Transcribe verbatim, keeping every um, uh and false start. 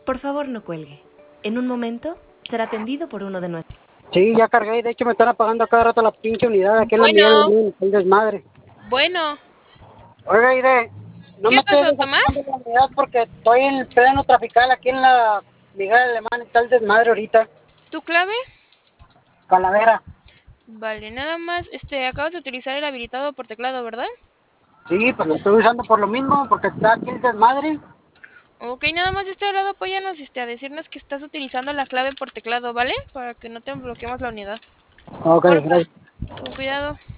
Por favor, no cuelgue. En un momento será atendido por uno de nuestros. Sí, ya cargué, de hecho me están apagando a cada rato la pinche unidad aquí en la Miguel Bueno, Alemán, el desmadre. bueno. Oiga, Ide, no ¿Qué me estoy pasó, Tomás? desactivando la unidad porque estoy en pleno trafical aquí en la Miguel Alemán, está el desmadre ahorita. ¿Tu clave? Calavera. Vale, nada más, este, acabas de utilizar el habilitado por teclado, ¿verdad? Sí, pues lo estoy usando por lo mismo, porque está aquí el desmadre. Ok, nada más de este lado apóyanos, este, a decirnos que estás utilizando la clave por teclado, ¿vale? Para que no te bloqueemos la unidad. Ok, Porfa, gracias. con cuidado.